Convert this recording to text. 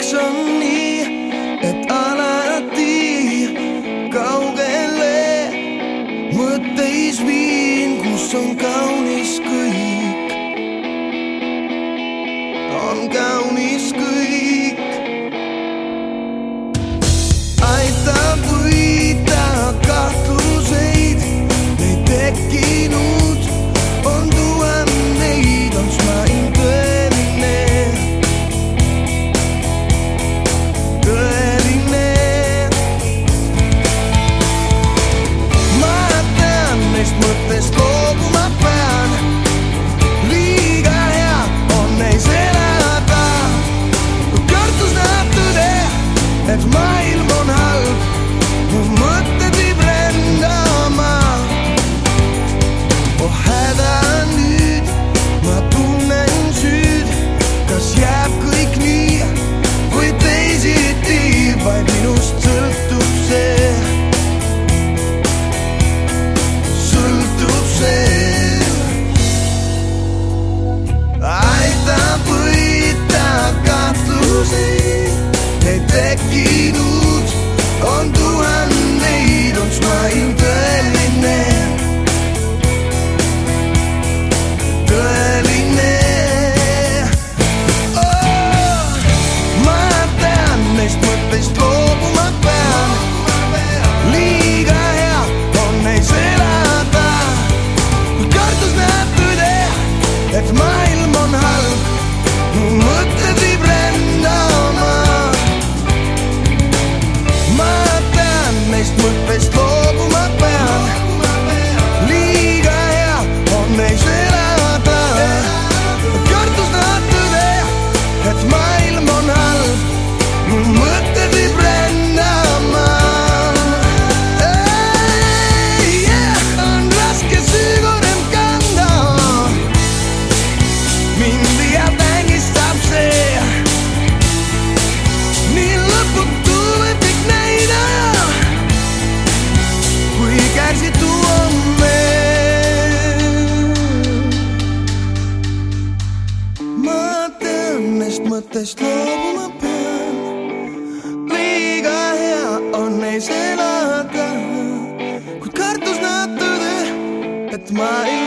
miks on nii, et alati kaugele mõtteis viin, kus on kaunis kõik, on kaunis kõik. Aitab võita kahtluseid, neid tekkinud on tuhandeid, on smain tõeline, tõeline. Ma tean, neist mõttest loobuma pean, liiga hea on neis elada. Kartus näeb tõde, et maailm on halb, mu mõtted viib rändama. Oh häda nüüd, ma tunnen süüd, kas jääb kõik nii või teisiti, vaid minust sõltub see, sõltub see. Aitab võita kahtluseid, neid tekkinud on tuhandeid, on smain tõeline, tõeline. Oh, ma tean, neist mõtteist loobuma pean, liiga hea on neis elada. Kartus näeb tõde, et maailm on halb, mu mõtted viib rändama. Ma tean, neist mõttest loobuma pean, liiga hea on neis elada. Kartus näeb tõde, et maailm on halb, mu mõtted viib rändama. On raske sügurem kanda, mind liialt ängistab see, nii lõputu võib kõik näida, kui kärsitu on meil. Ma tean, neist mõttest loobuma pean, liiga hea on neis elada, kuid kartus näeb tõde, et maailm